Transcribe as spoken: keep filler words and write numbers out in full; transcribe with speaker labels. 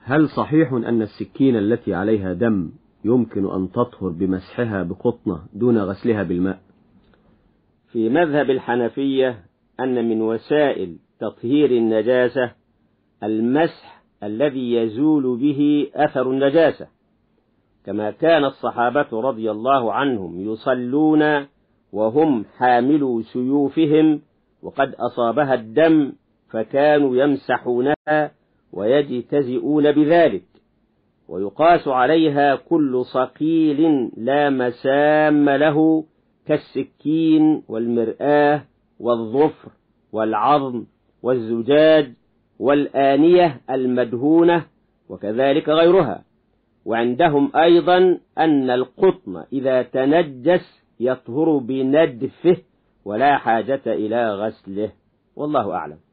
Speaker 1: هل صحيح أن السكين التي عليها دم يمكن أن تطهر بمسحها بقطنة دون غسلها بالماء؟
Speaker 2: في مذهب الحنفية أن من وسائل تطهير النجاسة المسح الذي يزول به أثر النجاسة، كما كان الصحابة رضي الله عنهم يصلون وهم حاملوا سيوفهم وقد أصابها الدم، فكانوا يمسحونها ويجتزئون بذلك. ويقاس عليها كل صقيل لا مسام له كالسكين والمرآة والظفر والعظم والزجاج والآنية المدهونة وكذلك غيرها. وعندهم أيضا أن القطن إذا تنجس يطهر بندفه ولا حاجة إلى غسله، والله أعلم.